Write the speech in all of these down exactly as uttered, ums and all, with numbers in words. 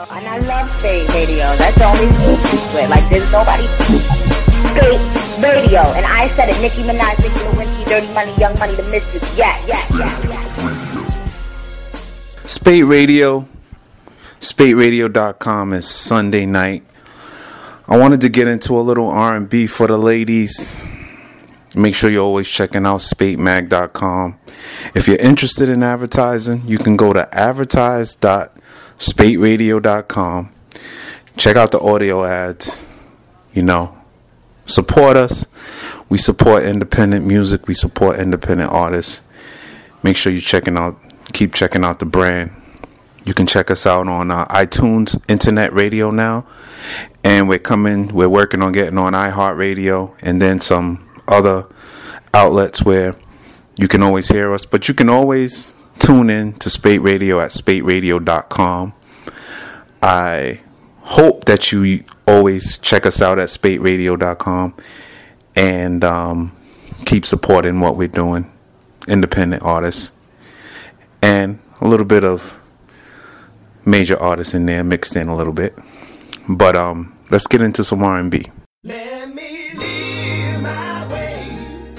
And I love Spate Radio. That's the only thing with. Like, there's nobody. Spate Radio. And I said it. Nicki Minaj, Nicki Lewinsky, Dirty Money, Young Money, The Mystics. Yeah, yeah, yeah, yeah. Spate Radio. Spate Radio dot com is Sunday night. I wanted to get into a little R and B for the ladies. Make sure you're always checking out Spate Mag dot com. If you're interested in advertising, you can go to advertise dot Spate Radio dot com. Check out the audio ads. You know, support us. We support independent music. We support independent artists. Make sure you're checking out, keep checking out the brand. You can check us out on uh, iTunes, Internet Radio now. And we're coming, we're working on getting on iHeartRadio and then some other outlets where you can always hear us. But you can always tune in to Spate Radio at Spate Radio dot com. I hope that you always check us out at Spate Radio dot com and um, keep supporting what we're doing, independent artists, and a little bit of major artists in there mixed in a little bit. But um, let's get into some R and B. Let me live my way.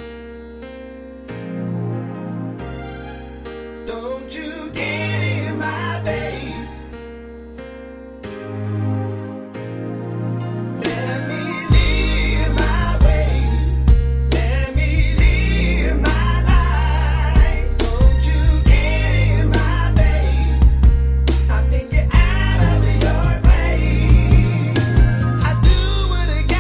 Don't you get in my face. Let me live my way. Let me live my life. Don't you get in my face. I think you're out of your place. I do what I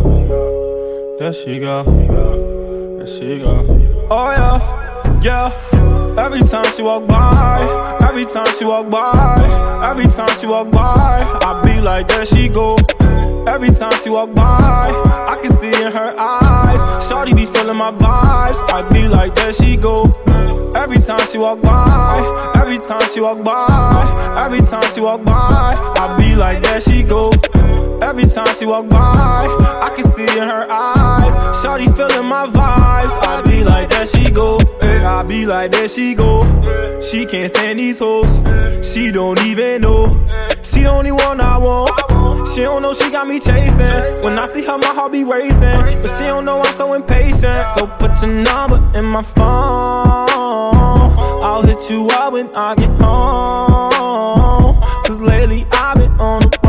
There she go. There she go. Oh yeah, yeah. Every time she walk by, every time she walk by, every time she walk by, I be like, there she go. Every time she walk by, I can see in her eyes, shawty be feeling my vibes. I be like, there she go. Every time she walk by, every time she walk by, every time she walk by, I be like, there she go. Every time she walk by, I can see in her eyes, shawty feeling my vibes. I be like, there she go. I be like, there she go. She can't stand these hoes. She don't even know. She the only one I want. She don't know she got me chasing. When I see her, my heart be racing. But she don't know I'm so impatient. So put your number in my phone. I'll hit you up when I get home. Cause lately I've been on the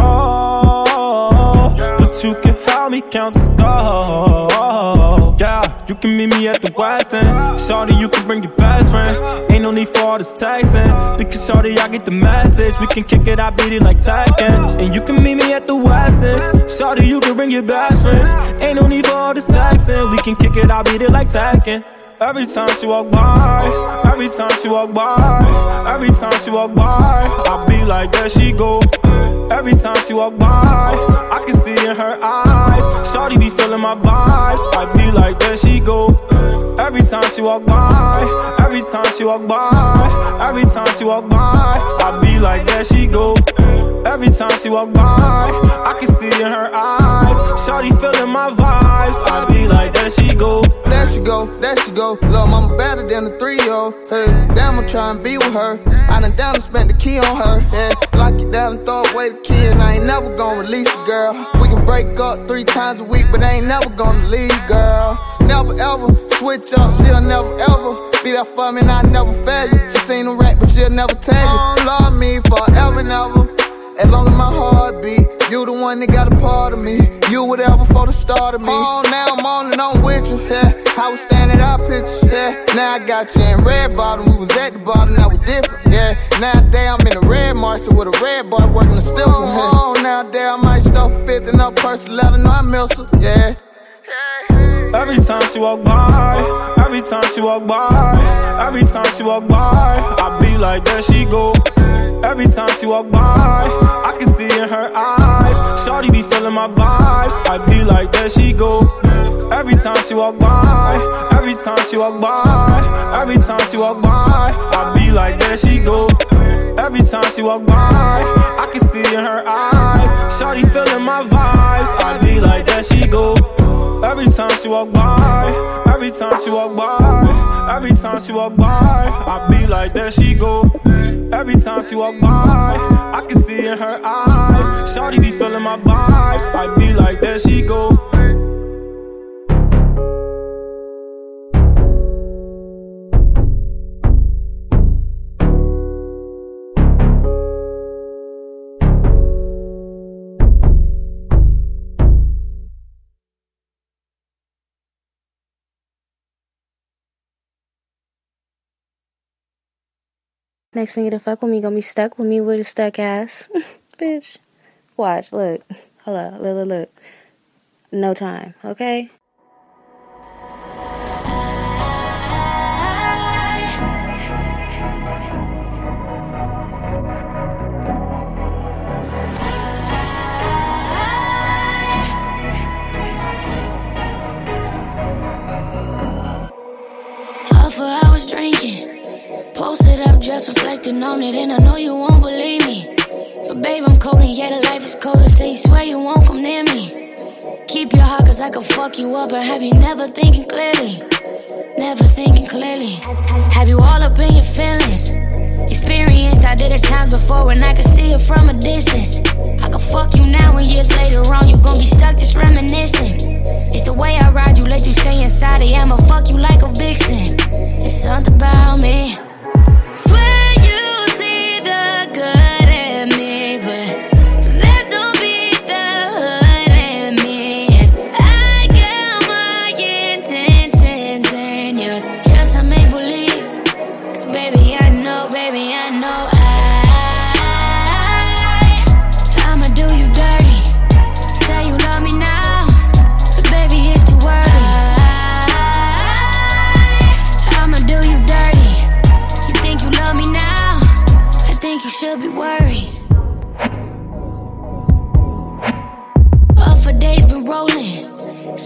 road. But you can help me count the stars. Yeah, you can meet me at the West End. Shawty, you can bring your best friend. Ain't no need for all this texting. Because shawty, I get the message. We can kick it, I beat it like Tekken. And you can meet me at the West End. Shawty, you can bring your best friend. Ain't no need for all this texting. We can kick it, I beat it like Tekken. Every time she walk by, every time she walk by, every time she walk by, I be like, there she go. Every time she walk by, I can see in her eyes, shawty be feeling my vibes. I be like, there she go. Every time she walk by, every time she walk by, every time she walk by, I be like, there she go. Every time she walk by, I can see in her eyes, shawty feeling my vibes. I be like, there she go. There she go, there she go. Lil' mama better than a three-year-old. Hey, damn, I'm tryna be with her. I done down and spent the key on her. Yeah, lock it down and throw away the key, and I ain't never gonna release it, girl. We can break up three times a week, but I ain't never gonna leave, girl. Never ever switch up, she'll never ever be there for me, and I never fail you. She seen a rat, but she'll never tell you. Don't love me forever and ever. As long as my heart beat, you the one that got a part of me. You were there before the start of me. Oh, now I'm on and on with you, yeah. I was standing out pictures, yeah. Now I got you in red bottom. We was at the bottom, now we different, yeah. Nowadays I'm in a red Marshall with a red boy working the stiff one, yeah. Oh, nowadays I might stuff a fifth in her purse to let her know I miss her, yeah. Every time she walk by, every time she walk by, every time she walk by, I be like, there she go. Every time she walk by, I can see in her eyes, shawty be feeling my vibes. I be like, there she go. Every time she walk by, every time she walk by, every time she walk by, I be like, there she go. Every time she walk by, I can see in her eyes, shawty feeling my vibes. I be like, there she go. Every time she walk by, every time she walk by, every time she walk by, I be like, there she go. Every time she walk by, I can see in her eyes, shawty be feeling my vibes. I be like, there she go. Next nigga to fuck with me gonna be stuck with me with a stuck ass. Bitch. Watch, look. Hold up, look, look, look. No time, okay? Half an hour's drinking. Posted up, just reflecting on it, and I know you won't believe me. But babe, I'm cold, and yeah, the life is colder. Say you swear you won't come near me. Keep your heart, cause I can fuck you up. Or have you never thinking clearly? Never thinking clearly. Have you all up in your feelings? Experienced, I did it times before when I could see it from a distance. I can fuck you now, and years later on, you gon' be stuck just reminiscing. It's the way I ride you, let you stay inside it. I'ma fuck you like a vixen. It's something about me. Swear you see the good in me, but that don't beat the hood in me. And I got my intentions and yours. Yes, I make believe. Cause baby, I know, baby, I know I I'ma do you dirty. Say you love me now,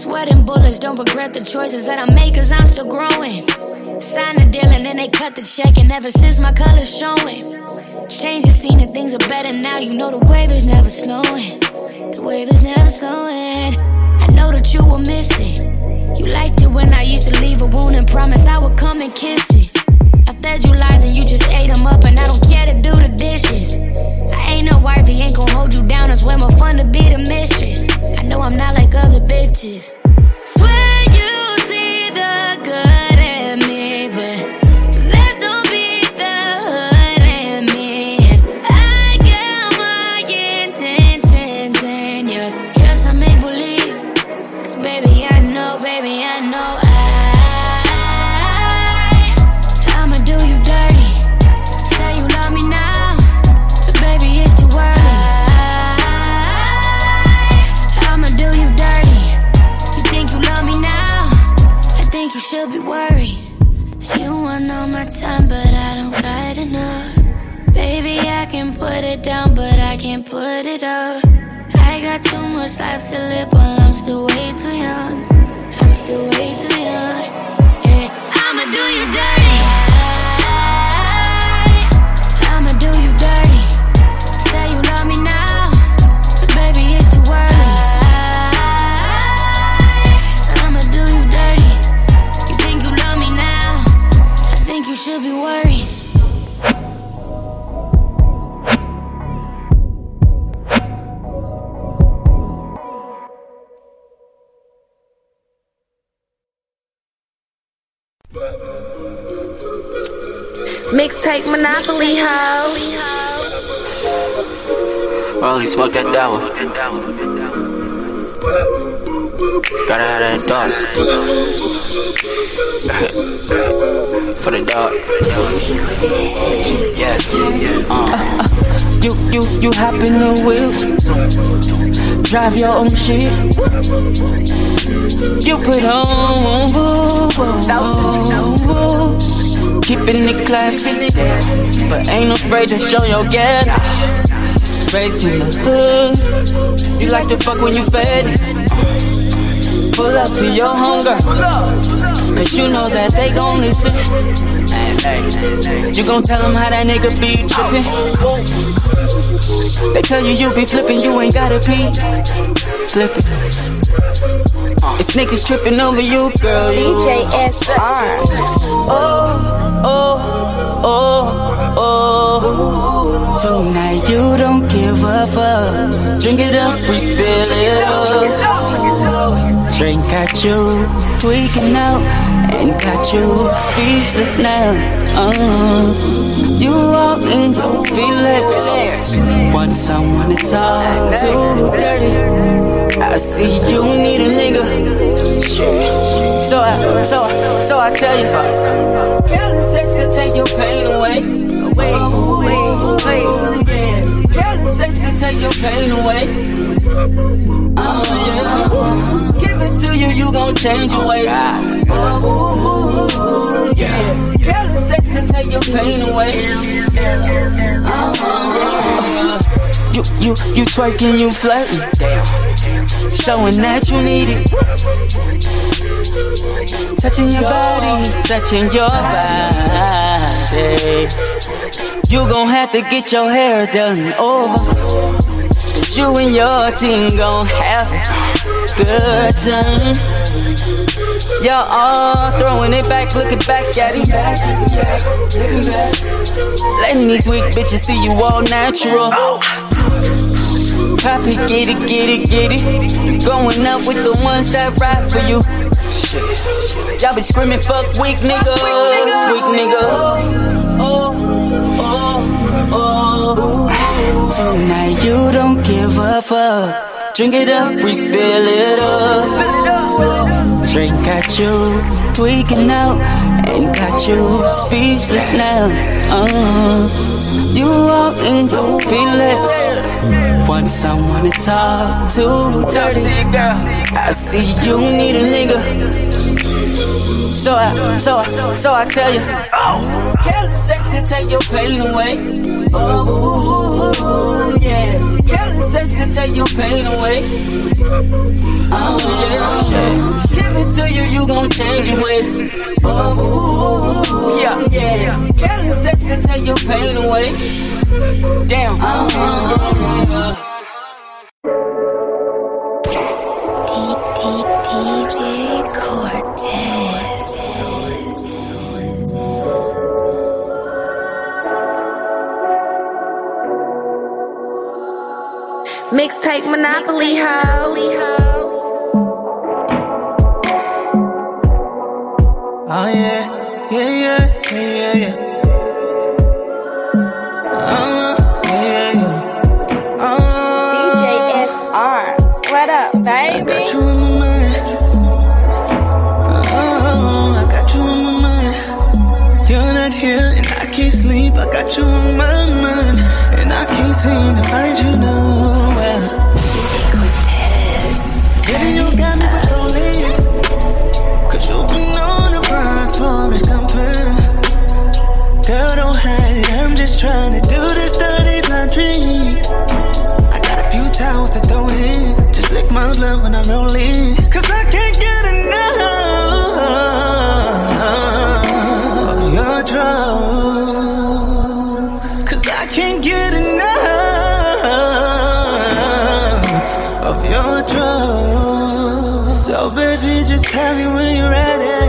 Sweating bullets, don't regret the choices that I make, cause I'm still growing. Sign the deal and then they cut the check, and ever since my color's showing. Change the scene and things are better now. You know the wave is never slowing. The wave is never slowing. I know that you were missing. You liked it when I used to leave a wound and promise I would come and kiss it. I fed you lies and you just ate them up, and I don't care to do the dishes. I ain't no wifey, ain't gon' hold you down. It's way more fun to be the mistress. I know I'm not like other bitches. Swear you see the good in me, but that don't beat the hood in me. And I got my intentions and yours. Yes, I make believe. Cause baby, I know, baby, I know I I'ma do you dirty. Say you love me now, but baby, it's too early. I'ma do you dirty. You think you love me now? I think you should be worried. You want all my time, but I don't got enough. Baby, I can put it down, but I can't put it up. I got too much life to live while I'm still way too young. I'm still way too young. Yeah, I'ma do you dirty. I'ma do you dirty. Say you love me now, but baby, it's too early. I'ma do you dirty. You think you love me now? I think you should be worried. Mixtape Monopoly house. Well, he smoked that devil. Gotta have that dog. For the dog. Yeah. Uh. You, you, you hop in the wheel. Drive your own shit. You put on woo, woo, woo. Keeping it classy, but ain't afraid to show your get. Raised in the hood, you like to fuck when you fed it. Pull up to your hunger, cause you know that they gon' listen. You gon' tell them how that nigga be trippin'. They tell you you be flippin', you ain't gotta be flippin'. It's niggas trippin' over you, girl. D J S R. Oh, oh, oh, oh. Tonight you don't give a fuck. Drink it up, refill it up. Drink got you tweaking out and got you speechless now. Uh, you all in your feelings. Want someone to talk to dirty. I see you need a nigga. Shit. So I, so I, so I tell you, fuck. Killing sex will take your pain away. Away, away, away, yeah. Killing sex will take your pain away. Oh yeah. Give it to you, you gon' change your ways. Oh yeah. Killing sex will take your pain away. Oh yeah. You, you, you twerking, you flirting. Damn. Showing that you need it. Touching your body, touching your body. You gon' have to get your hair done over. Cause you and your team gon' have a good time. Y'all all throwing it back, looking back at him. Letting these weak bitches see you all natural. Pop it, get it, get it, get it. Going up with the ones that ride for you. Shit. Y'all be screaming, fuck weak niggas, weak niggas. Oh, oh, oh. Tonight you don't give a fuck. Drink it up, refill it up. Drink got you tweaking out and got you speechless now. Uh, you all in your feelings. Want someone to talk to dirty. I see you need a nigga. So I, so I, so I tell you, oh, Kelly sexy, take your pain away. Oh yeah, Kelly sexy, take your pain away. Oh yeah, shit. Give it to you, you gon' change your ways. Oh yeah, yeah. Kelly sexy, take your pain away. Damn. Oh yeah. D J Cortez. Mixtape Monopoly Ho. Oh yeah, yeah, yeah, yeah, yeah. Uh, yeah, yeah. Uh, D J S R. What up, baby? I got you in my mind. Oh, I got you in my mind. You're not here and I can't sleep. I got you on my mind. And I can't seem to find you nowhere. D J Cortez. Baby, you got me controlling. Cause you've been on the run for his company. Girl, don't hide it. I'm just trying to do this dirty laundry. I got a few towels to throw in. Just lick my blood when I'm rolling. Cause I can't get enough of your drugs. Cause I can't get enough of your drugs. So baby, just tell me when you're ready.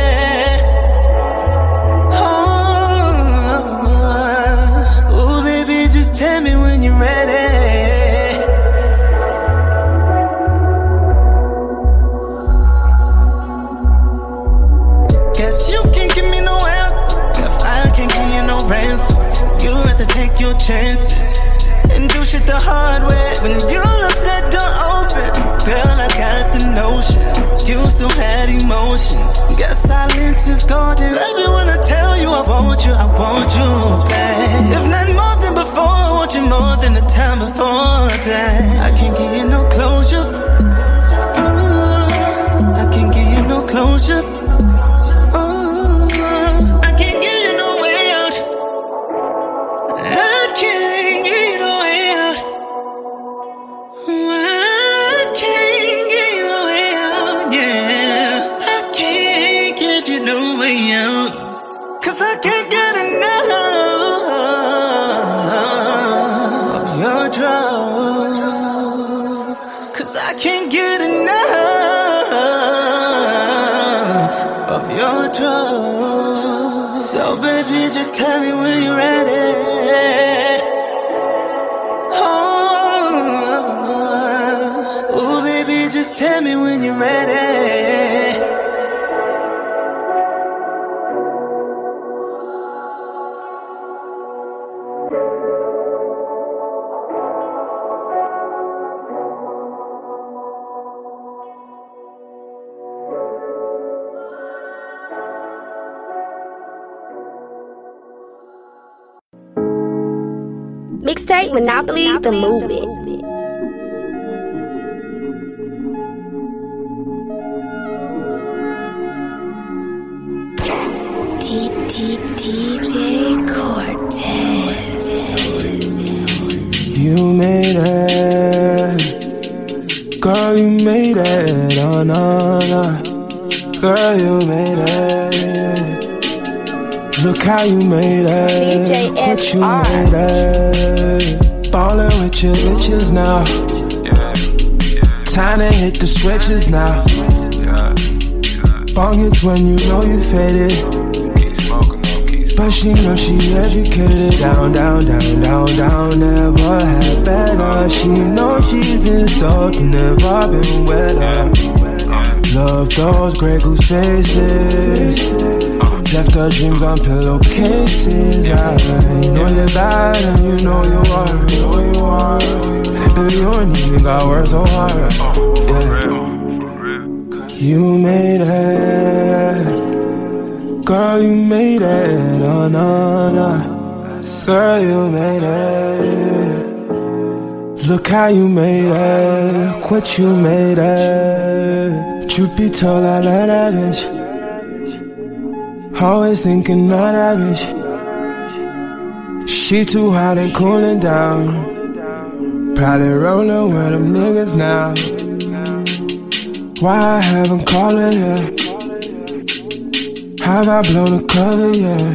Oh, ooh, baby, just tell me when you're ready. Guess you can't give me no answer if I can't give you no ransom. You rather take your chances and do shit the hard way. When you left that door open, girl, I got the notion you still had emotions. Guess silence is golden. Baby, when I tell you I want you, I want you back. If not more than before, I want you more than the time before that. I can't give you no closure. Ooh, I can't give you no closure. Ooh, I can't give you no way out. I can't give you no way out. I can't give you no way out, yeah. I can't give you no way out. Cause I can't get enough of your drugs. Cause I can't get enough of your drugs. So baby, just tell me when you're ready. Oh, baby, just tell me when you're ready. Mixtape Monopoly the movie. D J Cortez. You made it, girl, you made it, oh no, no, girl, you made it. Look how you made it, D J S R. you made it. Ballin' with your bitches now. Time to hit the switches now. Bong hits when you know you faded. But she knows she educated. Down, down, down, down, down. Never had better. She knows she's been soaked, never been wetter. Love those Grey Goose faces. Left her dreams on pillowcases. I know you're bad and you know you are. Baby, you ain't even got words so hard. Yeah. You made it, girl, you made it, oh no, no, girl, you made it. Look how you made it, what you made it. Truth be told, I love that bitch. Always thinking of that bitch. She too hot and cooling down. Probably rolling with them niggas now. Why I haven't called her yet? Have I blown the cover yet?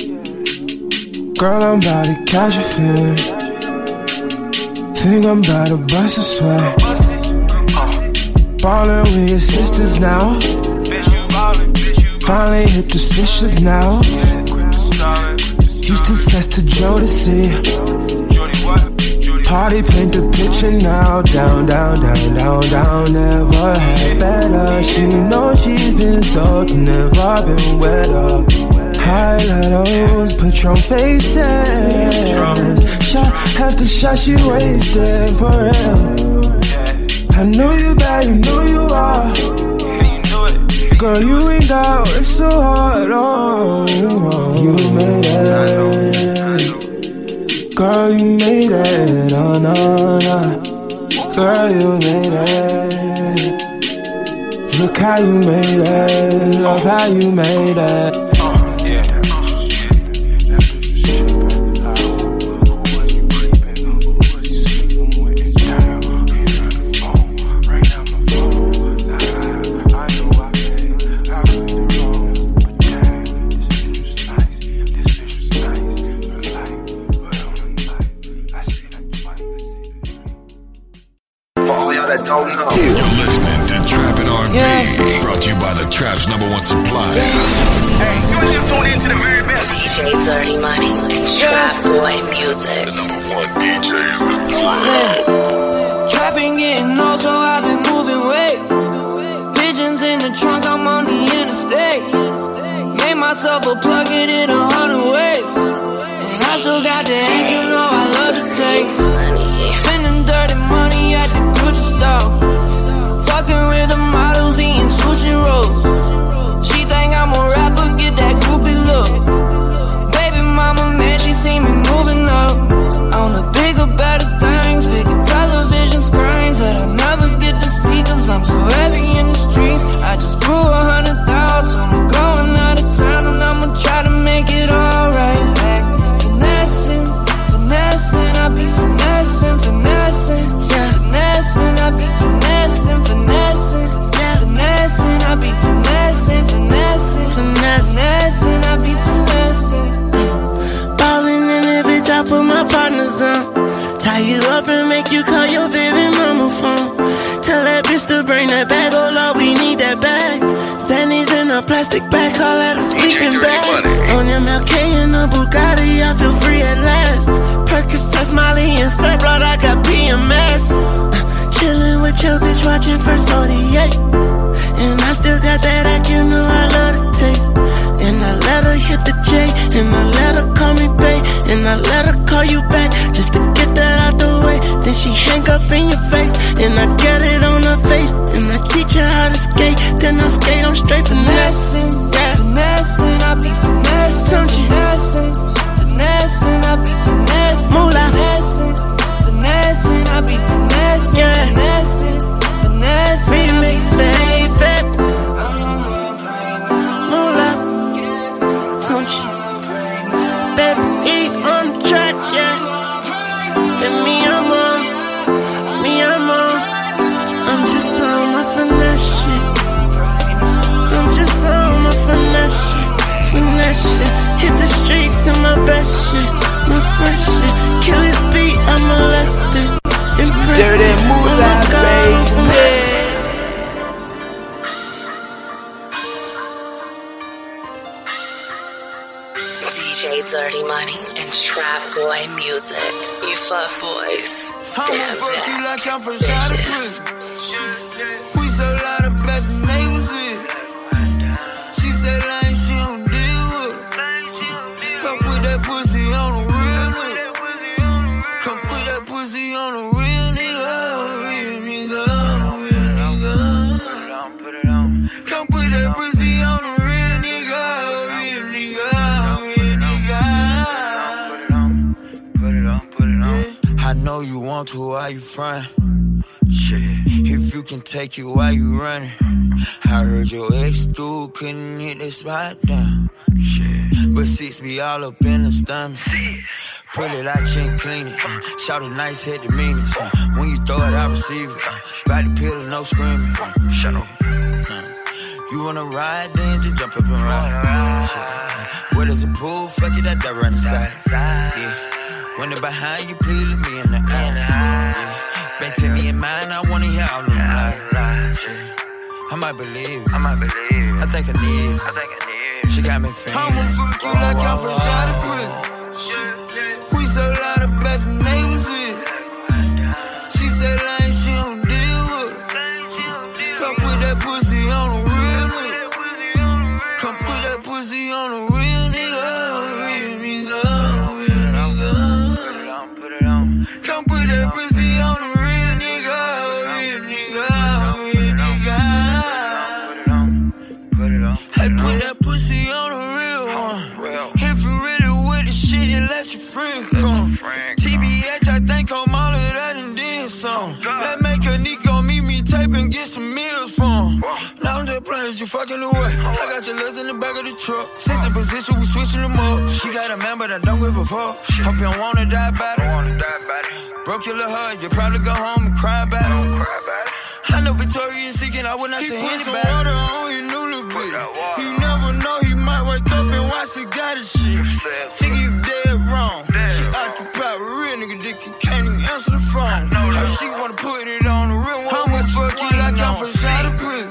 Girl, I'm about to catch a feeling. Think I'm about to bust a sweat. Ballin' with your sisters now. Finally hit the switches now. Used to sex to Jodeci. Party paint the picture now. Down, down, down, down, down. Never had better. She knows she's been soaked, never been wetter. Highlights, Patron faces. Shot after shot, she wasted for real. I know you bad, you know you are. Girl, you ain't got it so hard. Oh, you made it. Girl, you made it. Oh, no, no. Girl, you made it. Look how you made it. Love how you made it. You're listening to Trappin' R and B, yeah. Brought to you by the Trap's number one supplier. Hey, you're now tuned into the very best. D J Dirty Money and Trap Boy Music. The number one D J in the trap. Trapping getting old, so I've been moving weight. Pigeons in the trunk, I'm on the interstate. Made myself a plug, it in a hundred ways. And I still got the ink, you know I love the taste. Spending dirty money at the Gucci store. Fucking with the models, eating sushi rolls. She think I'm a rapper, get that groupie look. Baby mama, man, she see me moving up. On the bigger, better things, bigger television screens that I never get to see, cause I'm so heavy in the streets. I just grew a hundred thousand, I'm going out of town and I'ma try to make it alright back. Finessing, finessing, I be finessing, finessing, yeah. Finessing, I be finessing, finessing, yeah. Finessing, I be finessing, finessing, finessing, I be finessing. Ballin' in it, bitch, I put my partners on. Tie you up and make you call your baby mama phone. Tell that bitch to bring that bag, oh Lord, we need that bag. Sandy's in a plastic bag, call that a sleeping bag. On M L K and a Bugatti, I feel free at last. Percocet, Molly and Sir Blood, I got P M S. Uh, chillin' with your bitch, watching First forty-eight. And I still got that act, you know I love the taste. And I let her hit the J, and I let her call me babe, and I let her call you back, just to get that out the way. Then she hang up in your face, and I get it on her face, and I teach her how to skate. Then I skate on straight finessing, yeah. Finessing, I be finessing, finessing, finessing, I be finessing, finessing, finessing, I be finessing, yeah. Finessing, finessing, remix, baby. Don't you, baby, eat on the track, yeah. And me, I'm on, me, I'm on. I'm just on my finesse shit. I'm just on my finesse shit, finesse shit. Hit the streets in my best shit, my fresh shit. Kill his beat, I'm molested, impressed. Dirty moolah, baby. D J Dirty Money and Trap Boy Music. You fuck boys, stand back, bitches. We so loud the best names it. She said like she don't deal with. Come put that pussy on the real nigga. Come put that pussy on the real nigga. Real nigga, real nigga. Come put that pussy on the real nigga. Real nigga, real nigga. Put it on, put it on. I know you want to, why you front? Shit, if you can take it while you running. I heard your ex dude couldn't hit the spot down. but six be all up in the stomach. Pull it out, chin clean it. Uh, shout a nice head to mean it. Uh, when you throw it, I receive it. Uh, body pillow, no screaming. Uh, shut up. Uh, you wanna ride, then just jump up and ride. Uh, where there's a pool, fuck it, that run inside. Yeah. When they're behind you, please look me in the eye. Yeah. Back to me in mind, I wanna hear all of them lies. Yeah. I might believe it. I might believe it. I think I need it. I think I need it. She got me feeling. I'ma fuck you like I'm fresh out of prison. We so loud of black names in. She said line she don't deal with. Come put that pussy on a real nigga. Come put that pussy on a real nigga. Real nigga. Real nigga. Put it on. Come put that pussy on a real nigga. Real nigga. Real nigga. Put it on. Put it on. Hey, put that pussy on a real one. If you really with the shit, you let your friend come. T B H, I think I'm all of that and then some. That make a Nico meet me tape and get some meals from. Now I'm just playing, you fucking away. I got your legs in the back of the truck. Since the position, we switching them up. She got a man, but I don't give a fuck. Hope you don't wanna die about it. Broke your little heart, you probably go home and cry about it. I know Victoria's Secret, I would not say anybody. He put some water on your new little bitch. He never know, he might wake up and watch the got his shit. Think you dead wrong. She occupied with real nigga dick, you can't even answer the phone. How she wanna put it on the real one. I'ma fuck you like I'm fresh out of prison.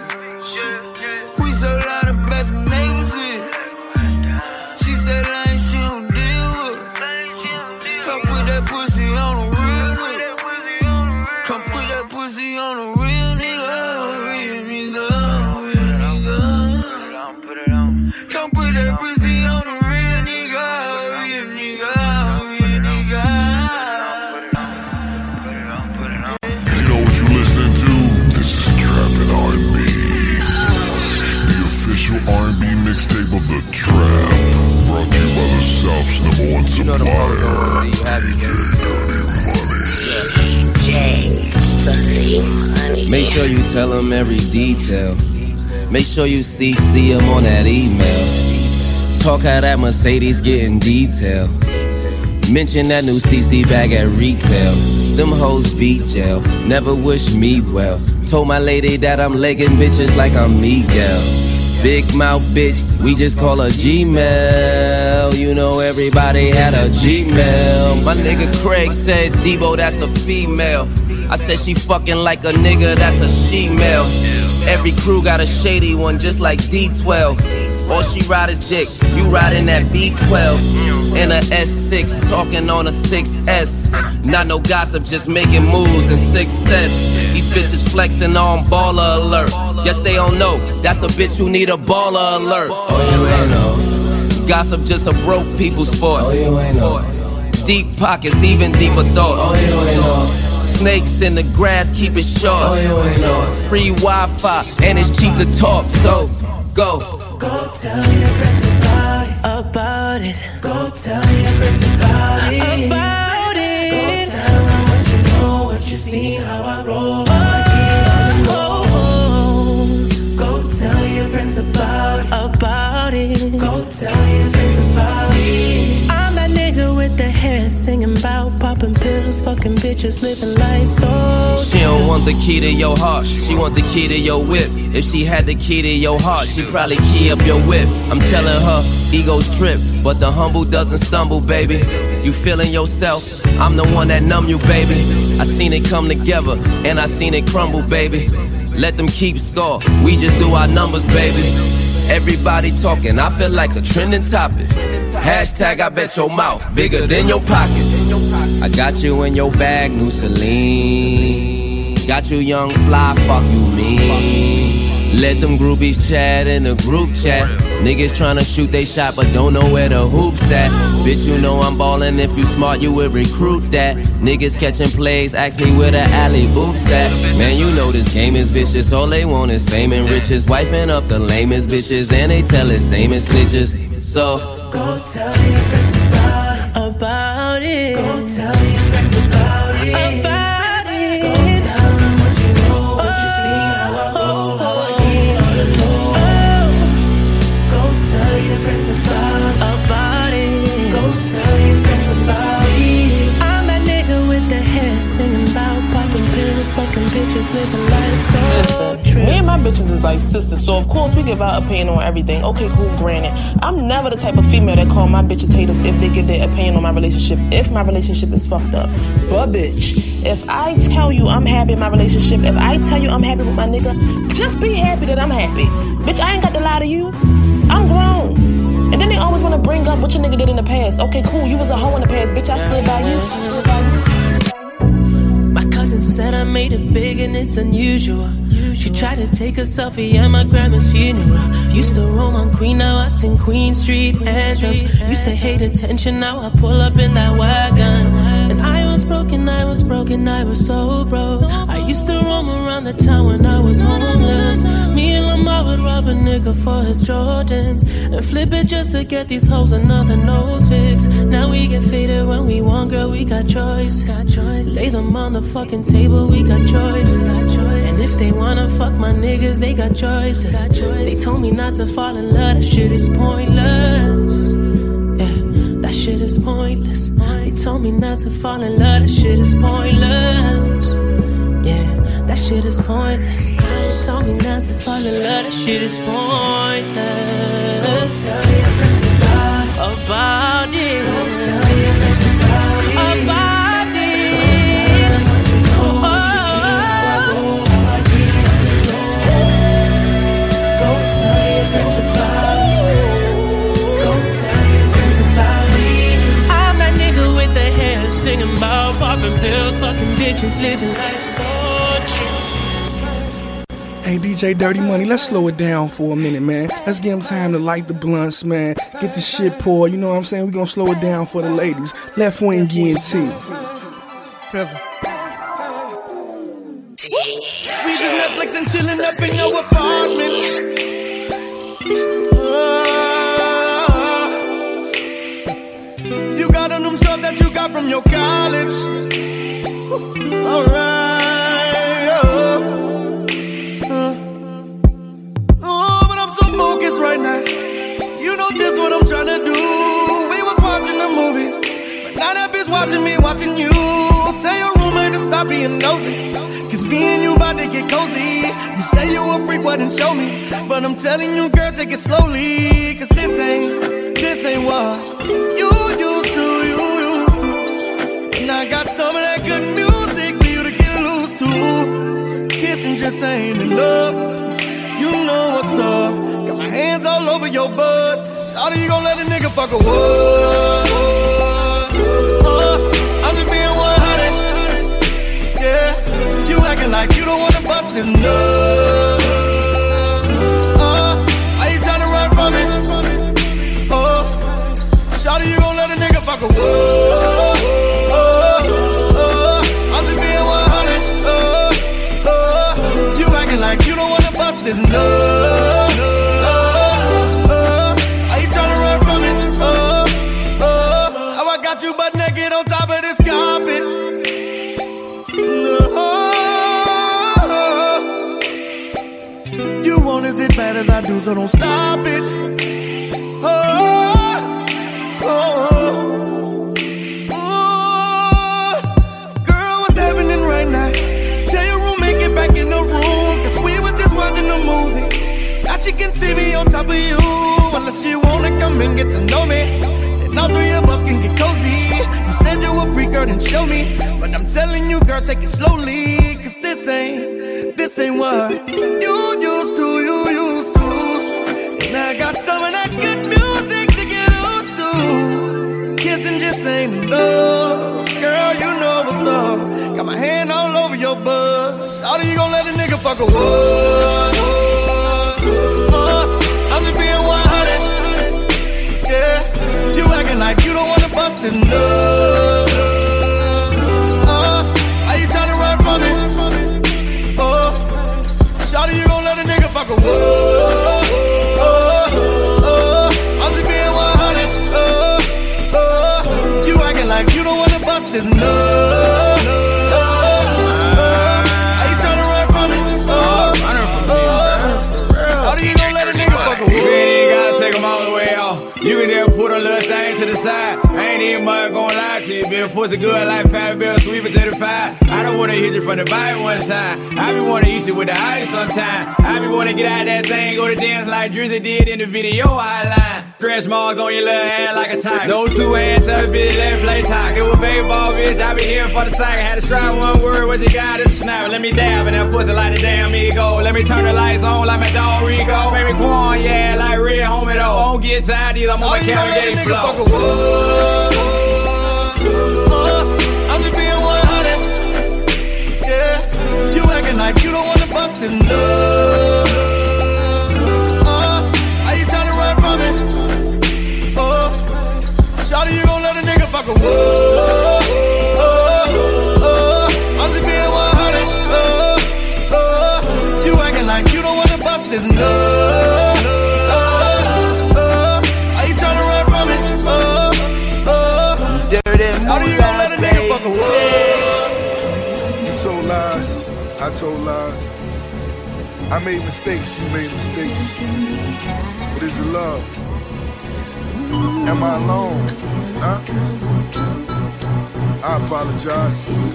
We so loud of black names in. She said line she don't deal with. Come put that pussy on a real nigga. Come put that pussy on a real nigga. Real nigga. Real nigga. Put it on. Come put that pussy on a real nigga. Real nigga. Real nigga. Put it on. Put it on. You know what you listening to? This is Trappin' R and B, the official R and B mixtape of the Trap, brought to you by the South's number one supplier, D J Dirty Money. D J Dirty Money. Make sure you tell them every detail. Make sure you C C them on that email. Talk how that Mercedes getting detail. Mention that new C C bag at retail. Them hoes beat jail, never wish me well. Told my lady that I'm legging bitches like I'm Miguel. Big mouth bitch, we just call her Gmail. You know everybody had a Gmail. My nigga Craig said, Debo, that's a female. I said she fucking like a nigga, that's a she-male. Every crew got a shady one just like D twelve. All she ride is dick, you riding that V twelve. In a S six, talking on a six S. Not no gossip, just making moves and success. These bitches flexing on baller alert. Guess they don't know, that's a bitch who need a baller alert. Oh, you ain't know. Gossip just a broke people sport. Oh, you ain't know. Deep pockets, even deeper thoughts. Oh, you ain't know. Snakes in the grass, keep it short. Oh, you ain't know. Free Wi-Fi, and it's cheap to talk, so go. Go tell your friends about it, about it. Go tell your friends about it, about it. Go tell them what you know, what you seen, how I roll, how I get on the road. Go tell your friends about it, about it. Go tell your friends about it. I'm that nigga with the hair singing about popping pills, fucking bitches, living life so. She don't want the key to your heart, she want the key to your whip. If she had the key to your heart, she'd probably key up your whip. I'm telling her, egos trip, but the humble doesn't stumble, baby. You feeling yourself, I'm the one that numb you, baby. I seen it come together, and I seen it crumble, baby. Let them keep score, we just do our numbers, baby. Everybody talking, I feel like a trending topic. Hashtag I bet your mouth bigger than your pocket. I got you in your bag, new Celine. Got you young fly, fuck you mean. Let them groupies chat in the group chat. Niggas tryna shoot they shot but don't know where the hoops at. Bitch, you know I'm ballin', if you smart you would recruit that. Niggas catching plays, ask me where the alley boops at. Man, you know this game is vicious, all they want is fame and riches. Wifing up the lamest bitches and they tell it same as snitches. So go tell your friends about it, about it. Go tell your friends about it, about it. Go tell them what you know, what you see, how I roll, how I get on the low. Go tell your friends about, about bitches is like sisters, so of course we give our opinion on everything. Okay, cool, granted. I'm never the type of female that call my bitches haters if they give their opinion on my relationship, if my relationship is fucked up. But bitch, if I tell you I'm happy in my relationship, if I tell you I'm happy with my nigga, just be happy that I'm happy. Bitch, I ain't got to lie to you. I'm grown. And then they always want to bring up what your nigga did in the past. Okay, cool, you was a hoe in the past, bitch, I stood by you. My cousin said I made it big and it's unusual. She tried to take a selfie at my grandma's funeral. Used to roam on Queen, now I sing Queen Street anthems. Used to hate attention, now I pull up in that wagon. And I was broken, I was broken, I was so broke. I used to roam around the town when I was homeless. Me and Lamar would rob a nigga for his Jordans and flip it just to get these hoes another nose fix. Now we get faded when we want, girl, we got choices. Lay them on the fucking table, we got choices. And if they wanna fuck my niggas, they got choices. They told me not to fall in love, that shit is pointless. Yeah, that shit is pointless. They told me not to fall in love, that shit is pointless. Yeah, that shit is pointless. They told me not to fall in love, that shit is pointless. Go tell your friends about it. About it. Go tell your friends about it. About it. Singing about popping pills, fucking bitches, living life so true. Hey, D J Dirty Money, let's slow it down for a minute, man. Let's give them time to light the blunts, man. Get the shit poured, you know what I'm saying? We're gonna slow it down for the ladies. Left Wing Guarantee. Trevor. We just Netflix and chillin' up in your apartment. You got on them shorts that you got from your college. Alright, oh. Uh. Oh, but I'm so focused right now. You know just what I'm trying to do. We was watching a movie, but now that bitch watching me, watching you. Tell your roommate to stop being nosy, cause me and you about to get cozy. You say you a freak, well then show me. But I'm telling you, girl, take it slowly, cause this ain't, this ain't what you used to, you used to. And I got some of that good music for you to get loose to. Kissing just ain't enough, you know what's up. Got my hands all over your butt. Shawty, you gon' let a nigga fuck a what? Uh, I'm just being one hundred. Yeah, you acting like you don't wanna bust this nut. Uh, are you tryna run from it? Oh, shawty, you gon' let a nigga fuck a what? Oh, oh, I'm just being one hundred. Oh, oh, you acting like you don't wanna bust this nut. Oh, oh, are you tryna run from it? Oh, oh, how I got you butt naked on top of this carpet. You want as it bad as I do, so don't stop it. Oh, oh, oh. Girl, what's happening right now? Tell your roommate get back in the room, cause we were just watching a movie. Now she can see me on top of you, unless she wanna come and get to know me. Then all three of us can get cozy. You said you a freak, girl, then show me. But I'm telling you, girl, take it slowly, cause this ain't, this ain't what you used to, you used to. And I got some of that good music to get used to. Kissing just ain't enough, girl, you know what's up. Got my hand all over your butt. Shawty, you gon' let a nigga fuck a what? Uh, I'm just being one hundred. Yeah, you acting like you don't wanna bust this nut. Shawty, you gon' let a nigga fuck a what? Oh, oh, I'm just being one hundred. Oh, oh, you acting like you don't wanna bust this nut. Oh, oh, are you tryna run from it? Oh, oh, Shawty, you gon' let a nigga fuck a what? You ain't gotta take them all the way off. You can just put a little thing to the side. I ain't even much gonna lie to you, bitch. Pussy good like Patty Bell, sweet potato pie. I don't wanna hit you from the bite one time. I be wanna eat you with the ice sometime. I be wanna get out that thing, go to dance like Drizzy did in the video hotline. Stretch marks on your little hand like a tiger. No two hands, tell the bitch, let me play talk. It was baseball, bitch. I be here for the cycle. Had to strike one word, what you got? It's a snap. Let me dab in that pussy like a damn ego. Let me turn the lights on like my dog Rico. Baby Quan, yeah, like red homie though. Don't get tired, either I'm on my county gate flow. I'm just being one hundred. Yeah, you acting like you don't wanna bust this love. Uh, are you trying to run from it? Oh, shawty, you gon' let a nigga fuck a whoa. Oh, oh, I'm just being one hundred. Oh, oh, you acting like you don't wanna bust this love. You told lies, I told lies. I made mistakes, you made mistakes. But is it love? Am I alone? Huh? I apologize. You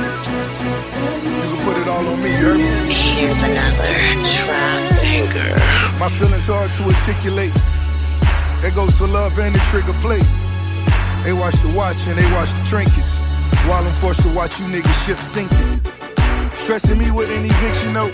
can put it all on me, you heard me? Here's another trap banger. My feelings hard to articulate. It goes for love and the trigger plate. They watch the watch and they watch the trinkets, while I'm forced to watch you niggas ship sinking. Stressing me with an eviction note,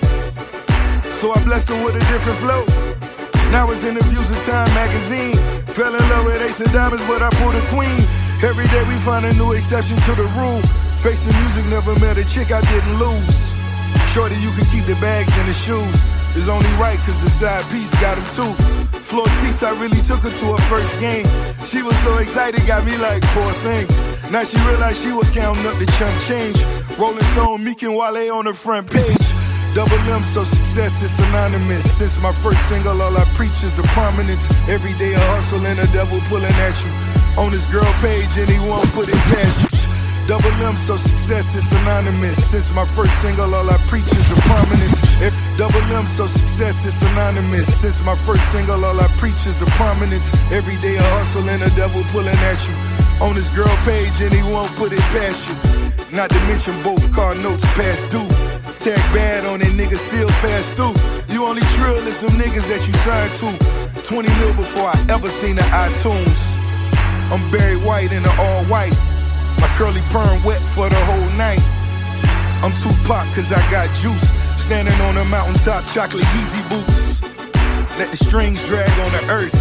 so I blessed them with a different flow. Now it's interviews in Time magazine. Fell in love with Ace of Diamonds, but I pulled a queen. Every day we find a new exception to the rule. Face the music, never met a chick I didn't lose. Shorty, you can keep the bags and the shoes. It's only right cause the side piece got them too. Floor seats, I really took her to her first game. She was so excited, got me like, poor thing. Now she realized she was counting up the chump change. Rolling Stone, Meek and Wale on the front page. Double M, so success is synonymous. Since my first single, all I preach is the prominence. Every day a hustle and a devil pulling at you. On this girl page, and he won't put it past you. Double M, so success is synonymous. Since my first single, all I preach is the prominence. If Double M, so success is synonymous. Since my first single, all I preach is the prominence. Every day a hustle and a devil pulling at you. On this girl page, and he won't put it past you. Not to mention both car notes past due. Tag bad on it, niggas still pass through. You only trill is them niggas that you signed to. twenty mil before I ever seen the iTunes. I'm Barry White in the all white. My curly perm wet for the whole night. I'm Tupac cause I got juice. Standing on a mountaintop, chocolate Yeezy boots. Let the strings drag on the earth.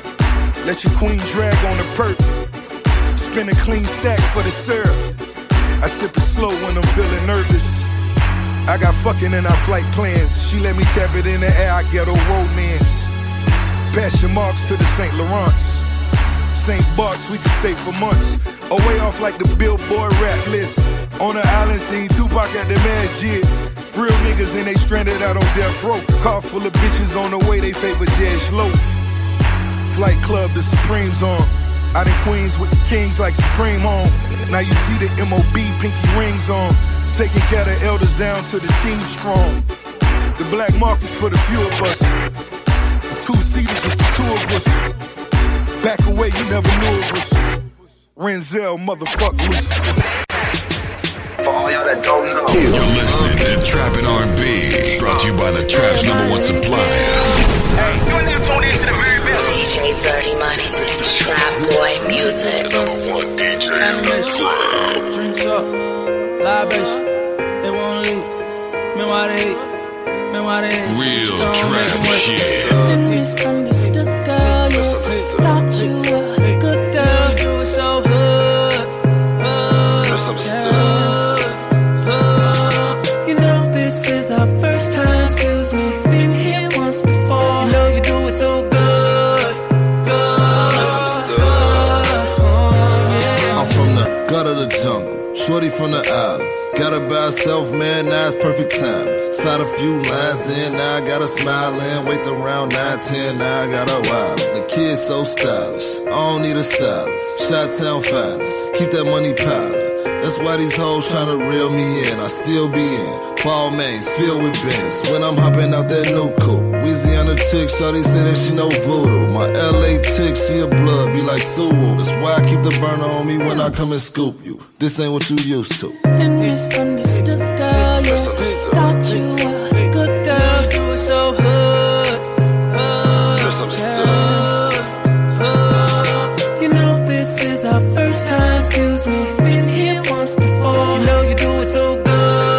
Let your queen drag on the perk. Spin a clean stack for the syrup. I sip it slow when I'm feeling nervous. I got fucking in our flight plans. She let me tap it in the air, I ghetto romance. Pass your marks to the Saint Laurent's. Saint Bart's, we can stay for months. Away off like the Billboard rap list. On the island scene, Tupac at the masjid. Real niggas and they stranded out on death row. Car full of bitches on the way, they favorite Dash Loaf. Flight Club, the Supreme's on. Out in Queens with the Kings like Supreme home. Now you see the M O B pinky rings on. Taking care of the elders down to the team strong. The black market's for the few of us. The two-seater, just the two of us. Back away, you never knew of us. Renzel, motherfuck Lucifer. For all y'all that don't know, you're listening to Trappin' R and B, brought to you by the Trap's number one supplier. Hey, you're now tuned into the very best D J Dirty Money and Trap Boy Music. Number one D J in the trap. Drinks up, libation, they wanna leave. Man, why they hate? Man, why they hate? Real trap shit. Misunderstood girl, yes, thought you were a good girl. You were so hood, hood, misunderstood. You know this is our first time, excuse me. Been here once before. You know you do it so good, good. Misunderstood. I'm from the gut of the jungle, shorty from the islands. Got her by herself, man, now it's perfect time. Slide a few lines in, now I got her smiling. Wait around nine ten, now I got her wild. The kid's so stylish, I don't need a stylist. Chi-Town finest, keep that money piling. That's why these hoes tryna reel me in. I still be in Balmains filled with bins. When I'm hopping out that new coupe, Weezy on the chick, shawty say that she know voodoo. My L A chick, she a blood, be like Sue. That's why I keep the burner on me when I come and scoop you. This ain't what you used to. Been misunderstood, girl. Yes, thought you were a good girl. You were so hood, hood, misunderstood. Hood. You know this is our first time. Excuse me, been here once before. You know you do it so good.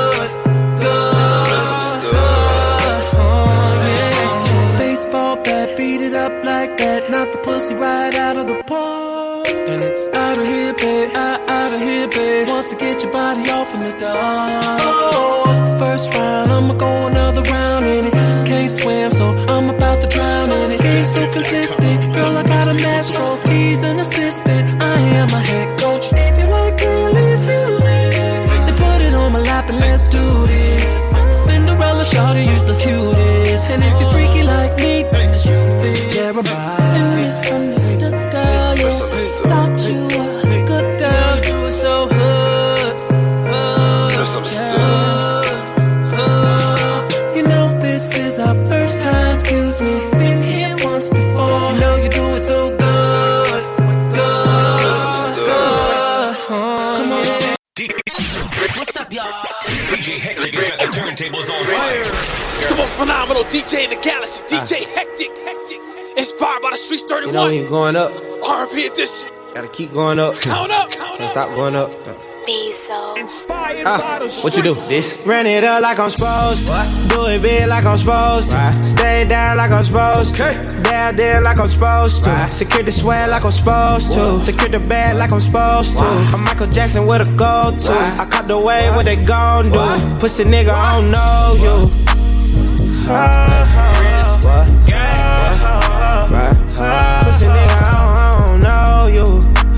Like that, knock the pussy right out of the park. And it's out of here, babe, out, out of here, babe. Wants to get your body off in the dark. Oh, first round, I'ma go another round in it. Can't swim, so I'm about to drown in it. Game so consistent, girl, I got a master. He's an assistant, I am a head coach. If you like girlies music, then put it on my lap and let's do this. Cinderella, shawty, you're the cutest. And if you're freaky like me, then the shoe fits. And misunderstood, girl. Yes, thought you were a good girl. You were so hood, hood, misunderstood. Hood. You know this is our first time. Excuse me, been here once before. You know you do it so good, good, good. Come on, what's up, y'all? D J Hectic has got the turntables on fire. It's the most phenomenal D J in the galaxy, D J Hectic, Hectic. Inspired by the Streets thirty-one. You know we ain't going up. R and B edition. Gotta keep going up. Count up, count Can't up. stop going up. Be so inspired uh, by the what you do? This? Run it up like I'm supposed to. What? Do it big like I'm supposed to. Right. Stay down like I'm supposed to. Okay. Down there like I'm supposed to. Right. Secure the sweat like I'm supposed to. Whoa. Secure the bag like I'm supposed to. Wow. I'm Michael Jackson with a go to. Right. I caught the wave, what, what they gon' do? What? Pussy nigga, what? I don't know you. Uh, uh, what? Yeah. Right. Pussy nigga, I don't, I don't know you. I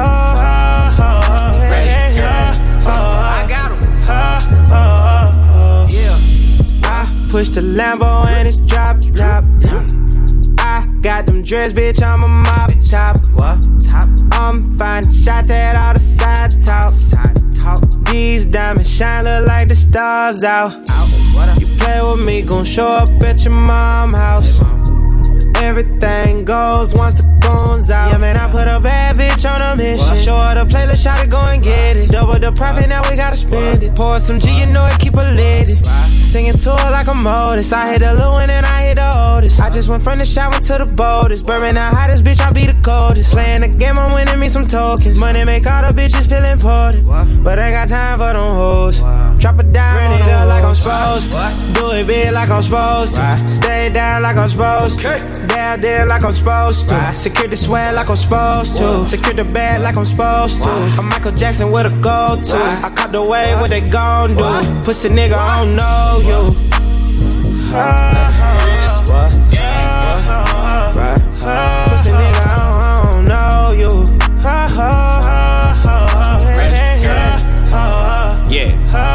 got him. Yeah. I push the Lambo and it's drop top. I got them dreads, bitch, I'm a mop top. What? I'm finding shots at all the side talk. These diamonds shine, look like the stars out. You play with me, gon' show up at your mom's house. Everything goes once the goons out. Yeah, man, I put a bad bitch on a mission. What? Show her the playlist, shot it, go and get it. Double the profit, now we gotta spend what? It. Pour some G, you know it, keep her lit. Singing to her like a modus. I hit the low and then I hit the oldest. I just went from the shower to the boldest. Burning the hottest, bitch, I be the coldest. Playing the game, I'm winning me some tokens. Money make all the bitches feel important. What? But I ain't got time for them hoes. Wow. Drop it down, run it up like I'm supposed to. What? Do it big like I'm supposed to. Right. Stay down like I'm supposed to. Okay. Down there like I'm supposed to. Right. Secure the swag like I'm supposed to. Whoa. Secure the bag like I'm supposed to. Wow. I'm Michael Jackson with a go to. Right. I caught the wave, what they gon' do? What? Pussy nigga, what? I don't know you. Uh, uh, what? Yeah. Right. Pussy nigga, I don't, I don't know you. Uh, uh, uh, yeah.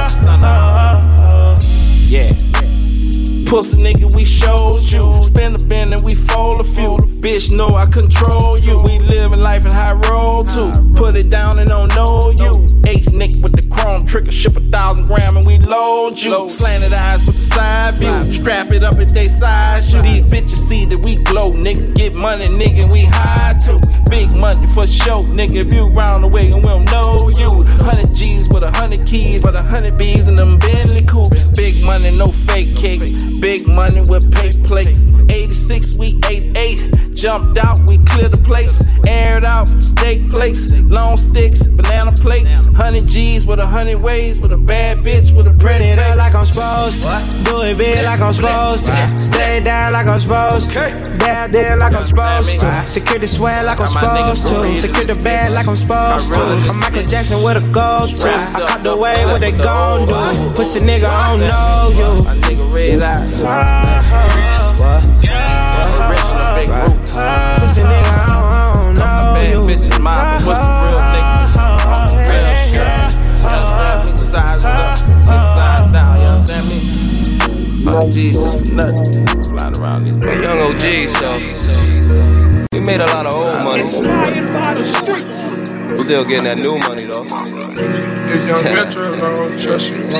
Yeah. Pussy nigga, we showed you. Spin the bend and we fold a few. Bitch, know I control you. We living life in high road too. Put it down and don't know you. Ace Nick with the chrome trigger. Ship a thousand gram and we load you. Slanted eyes with the side view. Strap it up if they size you. These bitches see that we glow, nigga. Get money, nigga, we high too. Big money for show, nigga. If you round the way and we don't know you. Hundred G's with a hundred keys, with a hundred B's in them Bentley coupes. Big money, no fake cake. Big money with pay plates. eighty-six, we eighty-eight. Jumped out, we clear the place. Aired out, steak plates. Long sticks, banana plates. Hundred G's with a hundred ways. With a bad bitch with a pretty it face. Up like I'm supposed to. What? Do it big like I'm supposed to. What? Stay down like I'm supposed to. Down there like I'm supposed to. Secure the swag like I'm supposed to. Secure the bag like I'm supposed to. I'm Michael Jackson with a gold to. I caught the way, what they gon' do? Pussy nigga, I don't know you. A nigga red eye. What? Original big roof. Pussy nigga, I don't, I don't know bad you. Bitches, mine, but what's some real niggas? Real shit. You understand me? Size it up, get size down. You understand me? Young G's just for nothing. Flying around these niggas. Young O G's, so we made a lot of old money. Inspired by the streets. Still getting that new money though. Yeah, young Metro, I don't trust you.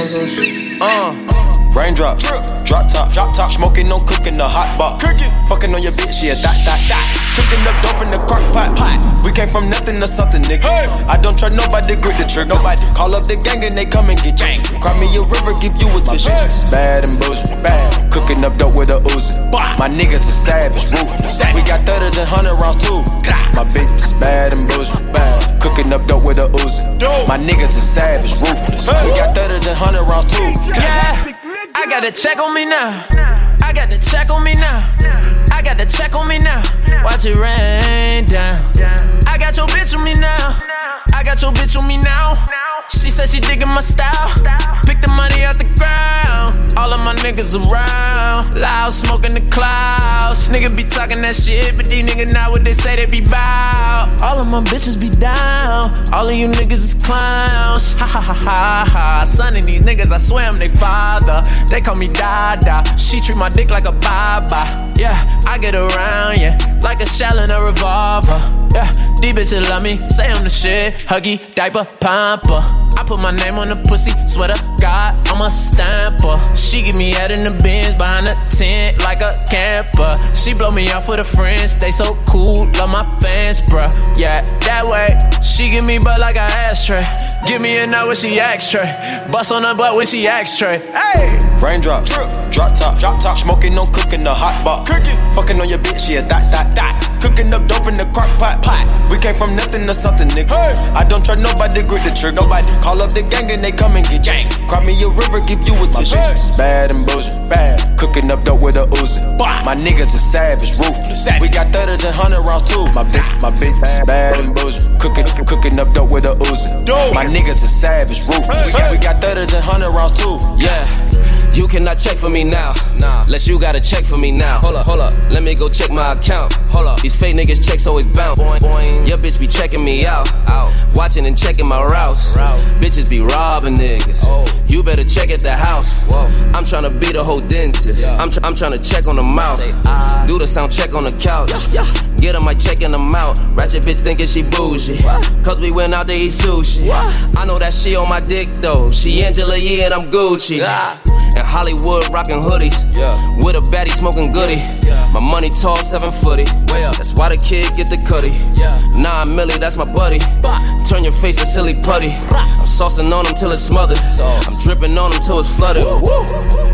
Uh. Raindrops, drop top, drop top, smoking, no cooking, the hot pot. Cooking, fucking on your bitch, yeah, that, that, that. Cooking up dope in the crock pot, pot. We came from nothing to something, nigga. Hey. I don't try nobody, grip the trigger. Nobody call up the gang and they come and get gang. Cry me a river, give you a tissue. It's bad and bullshit, bad. Cooking up dope with a Uzi. My niggas are savage, ruthless. We got thirties and hundred rounds too. My bitch is bad and bullshit, bad. Cooking up dope with a Uzi. My niggas are savage, ruthless. We got thirties and hundred rounds too. Yeah. I got a check on me now. I got the check on me now. I got the check on me now. Watch it rain down. I got your bitch on me now. I got your bitch on me now. She said she digging my style. Pick the money out the ground. All of my niggas around. Loud smoke in the clouds. Niggas be talking that shit, but these niggas not what they say they be bout. All of my bitches be down. All of you niggas is clowns. Ha ha ha ha ha. Son of these niggas, I swear I'm they father. They call me Dada. She treat my dick like a baba. Yeah, I get around, yeah, like a shell in a revolver. Yeah, these bitches love me, say I'm the shit. Huggy, diaper, pamper. I put my name on the pussy, swear to God, I'm a stamper. She give me head in the bins behind the tent like a camper. She blow me off with her friends, they so cool, love my fans, bruh. Yeah, that way. She give me butt like an ashtray. Give me a nut when she x-tray. Bust on her butt when she x-tray. Hey! Raindrops, drop top, drop top, smoking, no cooking, the hot pot. Cooking, fucking on your bitch, yeah, that, that, that. Cooking up dope in the crock pot, pot. We came from nothing to something, nigga. Hey. I don't try nobody, grip the trigger. Nobody call up the gang and they come and get gang. Cry me a river, give you a tissue. My bitch is bad and bullshit, bad. Cooking up dope with a Uzi. My niggas are savage, ruthless. We got thirties and hundred rounds too. My bitch, my bitch is bad and bullshit. Cooking, cooking up dope with a Uzi. My niggas are savage, ruthless. We got thirties and hundred rounds too. Yeah. You cannot check for me now, nah. Unless you gotta check for me now. Hold up, hold up, let me go check my account. Hold up, these fake niggas checks always bounce. Boing, boing. Your bitch be checking me out, out. Watching and checking my routes. Route. Bitches be robbing niggas. Oh. You better check at the house. Whoa. I'm tryna be the whole dentist. Yeah. I'm, tr- I'm tryna check on the mouth. Say, uh. Do the sound check on the couch. Yeah, yeah. Get her my check in the mouth. Ratchet bitch thinking she bougie. What? Cause we went out to eat sushi. What? I know that she on my dick though. She Angela Yee and I'm Gucci. Ah. In Hollywood rockin' hoodies, yeah. With a baddie smoking goodie, yeah. My money tall, seven footy. That's, that's why the kid get the cutty. Yeah. Nine milli, that's my buddy. Bah. Turn your face to silly putty. Rah. I'm saucing on him till it's smothered. Sauce. I'm dripping on him till it's flooded. Woo. Woo.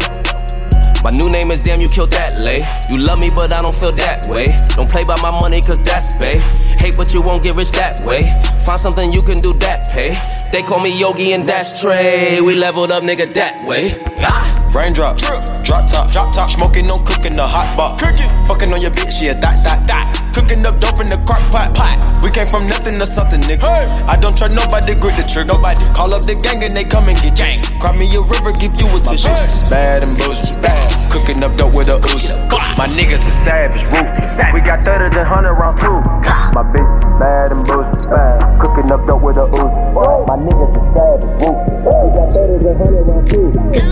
My new name is Damn You Killed That Lay. You love me but I don't feel that way. Don't play by my money cause that's bae. Hate but you won't get rich that way. Find something you can do that pay. They call me Yogi and that's Trey. We leveled up nigga that way. Ah. Raindrops, drop top, drop top, smoking, no cooking, the hot pot. Cooking, fucking on your bitch, yeah, that, that, that. Cooking up dope in the crock pot, pot. We came from nothing to something, nigga. Hey. I don't try nobody, grip the trigger. Nobody call up the gang and they come and get gang. Cry me a river, give you a tissue. My bitch is bad and bullshit, bad. Cooking up dope with a Uzi. My niggas are savage, ruthless. We got thirties and hundred rounds too. My bitch is bad and bullshit, bad. Cooking up dope with a Uzi. My niggas are savage, ruthless. We got thirties and hundred rounds too.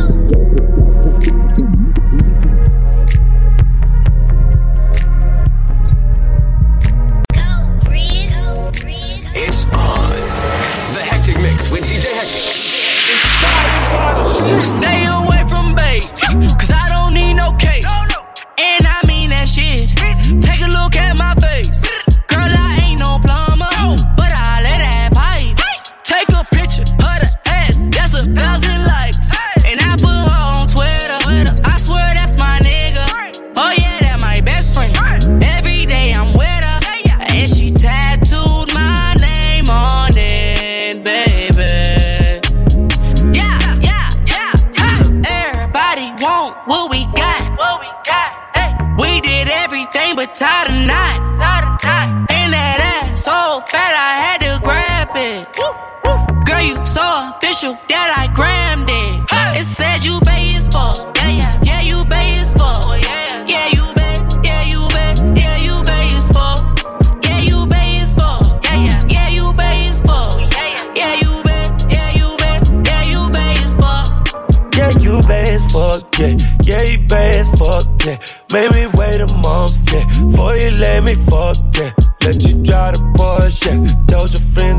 It's on. The Hectic Mix with D J Hectic. Stay away from bait, cause I don't need no case. And I mean that shit. Take a look at my face. Girl, I ain't no plumber, but I let that pipe. Take a picture of the ass, that's a thousand likes. And I put her on Twitter. I swear that's my nigga. Oh yeah, that's my best friend. Every day I'm with her, and she tattooed my name on it, baby. Yeah, yeah, yeah, yeah. Everybody want what we got. What we got. Hey. We did everything but tied a knot. And that ass so fat I had to grab it. Girl, you so official that I grammed it. It said you pay as fuck. Yeah, you pay as fuck. Yeah, you pay. Yeah, you pay. Yeah, you pay as fuck. Yeah, you pay as fuck. Yeah, you pay as fuck. Yeah, you pay. Yeah, you pay. Yeah, you pay as fuck. Yeah, you pay as fuck. Yeah, yeah, you pay as fuck. Yeah, made me wait a month. Yeah, before you let me fuck. Yeah, let you drive the Porsche. Yeah, told your friends I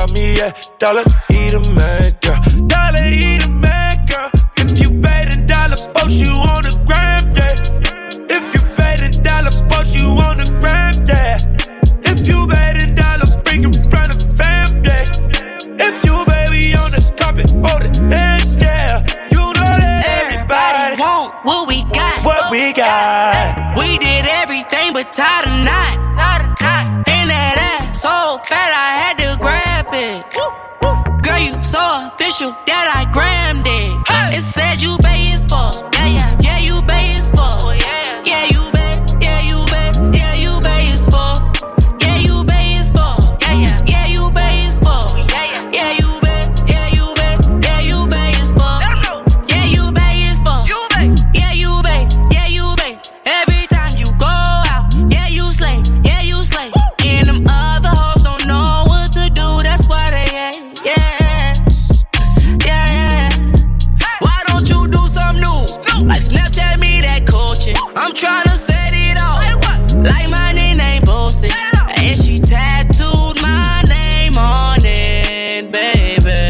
me, yeah. Dollar eat a man, girl. Dollar eat a man, girl. If you pay the dollar, post you on the gram, yeah. If you pay the dollar, post you on the gram, yeah. If you pay the dollar, bring you round the fam, yeah. If you baby on the carpet, hold it hands, yeah. You know that everybody, everybody want what we got. What we got. We did everything but tied a knot. In that ass so fat I had to grab it. Girl, you so official that I grammed it. It said you pay as fuck. Yeah, you pay as fuck. Yeah, you pay. Yeah, you pay. Yeah, you pay as fuck. Yeah, you pay as fuck. Yeah, you pay as fuck. Yeah, you pay. Yeah, you pay. Yeah, you pay as fuck. Yeah, you pay as fuck. Yeah, you pay. Yeah, you pay. Every time you go out, yeah, you slay. Yeah, you slay. And them other hoes don't know what to do. That's why they hate. Yeah, yeah. Why don't you do something new? Like Snapchat me that culture. I'm tryna set it off. Like my name ain't Bossy. And she tattooed my name on it, baby.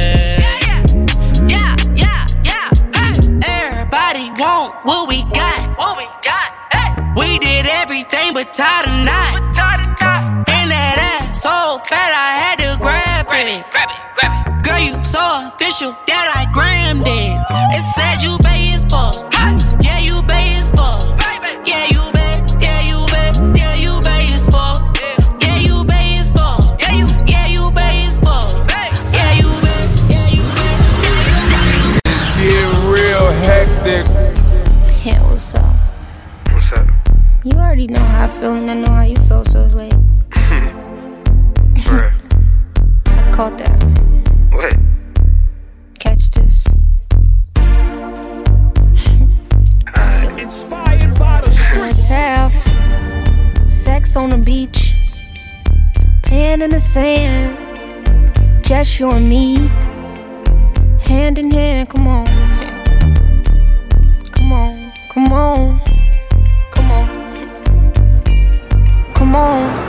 Yeah, yeah, yeah. Hey, everybody want what we got. What we got. Hey, we did everything but tied a knot. In that ass so fat I had to grab it. Girl, you so official that I grammed it. It said you pay as fuck. Yeah, you pay as fuck. Yeah, you pay. Yeah, you pay. Yeah, you pay as fuck. Yeah, you pay as fuck. Yeah, you. Yeah, you pay as fuck. Yeah, you pay. Yeah, you pay. It's getting real hectic. Yeah, what's up? What's up? You already know how I feel and I know how you feel, so it's like Bruh. I caught that. What? Catch this. Inspired by the Let's have sex on the beach, playing in the sand, just you and me, hand in hand. Come on, come on, come on, come on, come on.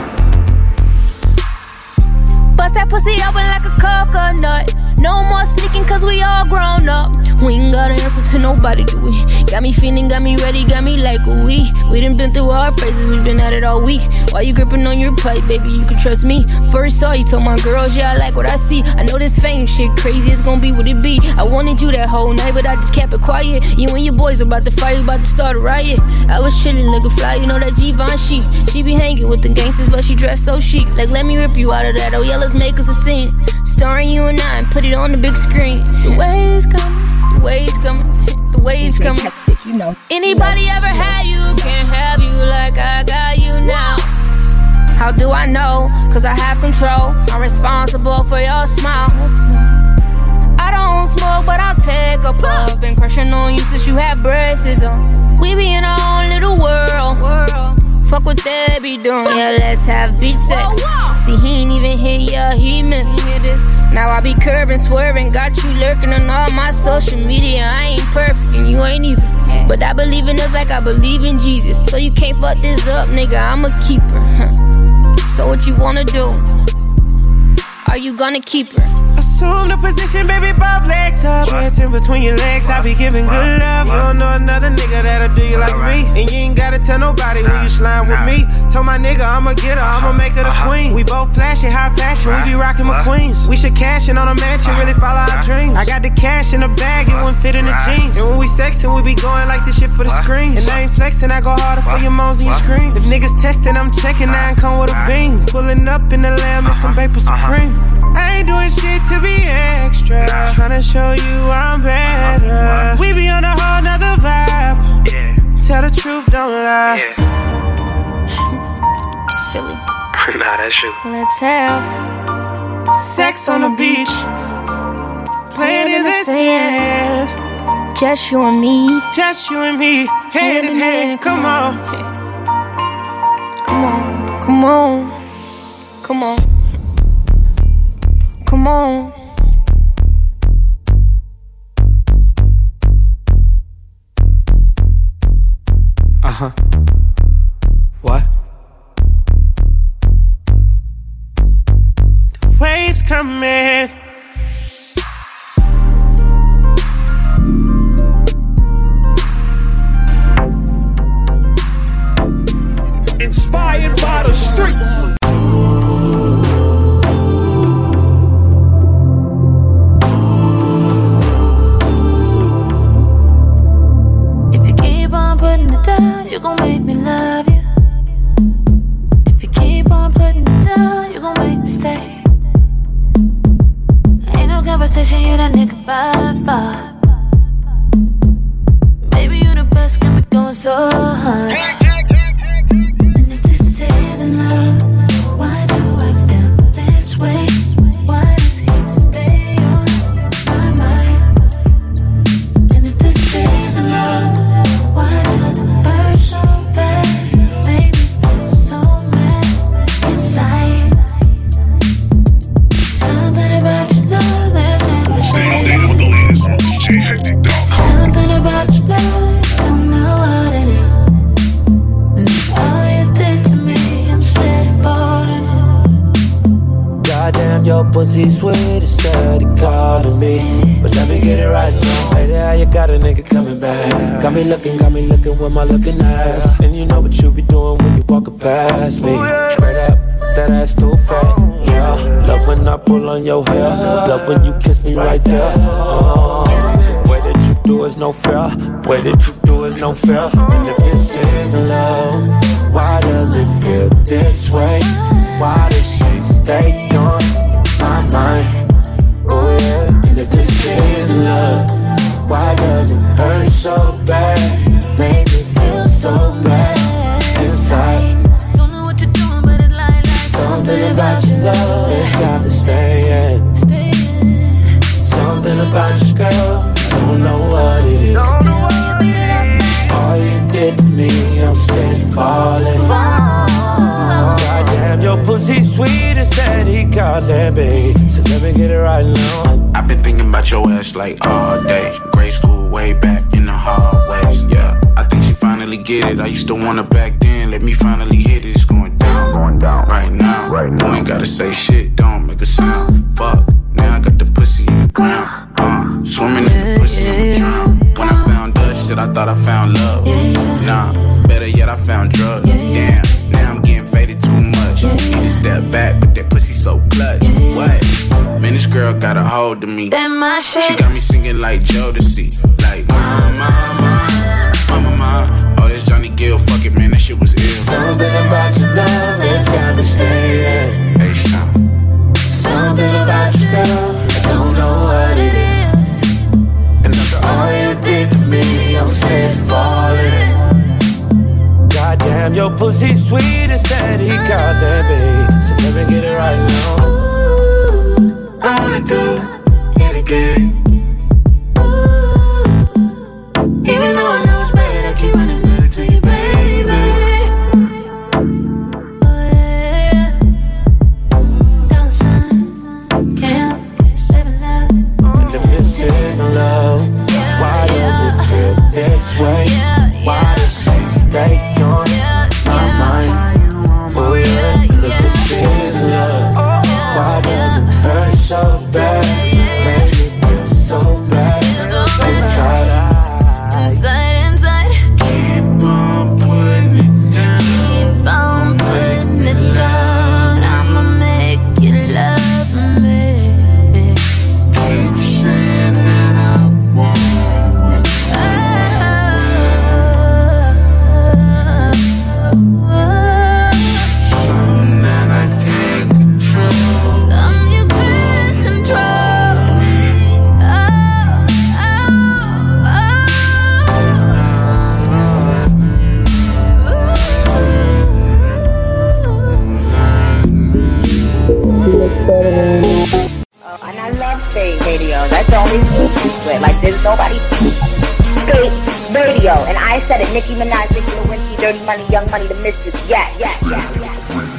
Bust that pussy open like a coconut. No more sneaking cause we all grown up. We ain't gotta answer to nobody, do we? Got me feeling, got me ready, got me like a we. We done been through our phases, we been at it all week. While you gripping on your pipe, baby, you can trust me. First saw you, told my girls, yeah, I like what I see. I know this fame shit crazy, it's gonna be what it be. I wanted you that whole night, but I just kept it quiet. You and your boys about to fight, about to start a riot. I was chillin', looking fly, you know that Givenchy. She be hanging with the gangsters, but she dressed so chic. Like, let me rip you out of that, oh yeah, let's make us a scene. Starring you and I, and put it on the big screen. The waves coming, the waves coming, the waves coming. You know. Anybody ever had you, can't have you like I got you now. How do I know? Cause I have control. I'm responsible for your smile. I don't smoke, but I'll take a puff. Been crushing on you since you had braces on. We be in our own little world. world. Fuck what they be doing. Yeah, let's have beach sex. See, he ain't even hit, yeah, he missed. Now I be curving, swerving. Got you lurking on all my social media. I ain't perfect, and you ain't either. But I believe in us like I believe in Jesus. So you can't fuck this up, nigga. I'm a keeper. Huh. So what you wanna do? Are you gonna keep her? Assume the position, baby, both legs up. Hands in between your legs, I be giving good love. You don't know another nigga that'll do you like me. And you ain't gotta tell nobody when you slime with me. Told my nigga I'ma get her, I'ma make her the queen. We both flashy, high fashion, we be rocking McQueens. We should cash in on a mansion, really follow our dreams. I got the cash in the bag, it wouldn't fit in the jeans. And when we sexin', we be going like this shit for the screen. And I ain't flexin', I go harder for your moans and your screams. If niggas testin', I'm checking, I ain't come with a beam. Pulling up in the Lamb and some Vapor Supreme. I ain't doing shit to be extra. Tryna show you I'm better. We be on a whole nother vibe. Tell the truth, don't lie. Silly. Nah, that's you. Let's have sex on the beach, playing in the sand. Just you and me. Just you and me, hand in hand. Come on. Come on. Come on. Come on. Come on. Uh-huh. What? The waves coming. Inspired by the streets. If you keep on putting it down, you gon' make me love you. If you keep on putting it down, you gon' make me stay. Ain't no competition, you that nigga by far. Baby, you the best, got me going so hard. And if this isn't love, why do I feel this way? Why does he stay on my mind? And if this isn't love, why does it hurt so bad? Make me feel so mad inside. Something about your love that's never Stay down with the latest on D J Hectic dot com. Something about your love, don't know what it is. And all you did to me, I'm steady falling. Goddamn, your pussy sweet, it's steady calling me. But let me get it right now. Hey there, you got a nigga coming back. Got me looking, got me looking with my looking ass. And you know what you be doing when you walking past me. Straight up, that ass too fat. Yeah, love when I pull on your hair. Love when you kiss me right there. Uh, way that you do is no fair. Way that you do is no fair. And if this isn't love, why does it feel this way? Why does she stay on my mind? Oh yeah. And if this isn't love, why does it hurt so bad? Make me feel so bad inside. Don't know what you're doing, but it's like, like Something about your love has got me staying. Something about your girl, I don't know what it is. All you did to me, I'm steady falling. Goddamn, your pussy sweet and steady calling me. So let me get it right now. I've been thinking about your ass like all day. Grade school way back in the hallways. Yeah, I think she finally get it. I used to want her back then. Let me finally hit it. It's going down, going down right now. Right now. You ain't gotta say shit, don't make a sound. Fuck, now I got the pussy in the ground. Uh, swimming in the pussy, I'ma drown. When I found us, shit, I thought I found love. Nah, better yet, I found drugs. Damn, now I'm getting faded too much. Need to step back, but that pussy so clutch. What? Man, this girl got a hold of me. That my shit. She got me singing like Jodeci. Like, my, my, my, mama, my. Oh, this Johnny Gill, fuck it, man, that shit was ill. Something about your love has got me staying. Hey, Sean. Something about your girl, I don't know what it is. And after all you did to me, I'm steady falling. Goddamn, your pussy sweet and steady calling me. So let me get it right now. I wanna do it again. Even though I know it's bad, I keep running back to you, baby. And if this isn't love, why does it feel this way? Why does she stay on my mind? Oh yeah. And if this isn't love, why does it hurt so bad? Make me feel so bad inside. Inside, inside. Keep on putting it down. Keep on putting it down. I'ma make you love me. Keep saying that I won't. Something that I can't control. Some you can't control. Oh, And I love stage radio. That's the only secret. Like, there's nobody. Stage radio. And I said it. Nicki Minaj, Nicki Lewinsky, Dirty Money, Young Money, the Mistress. Yeah, yeah, yeah, yeah.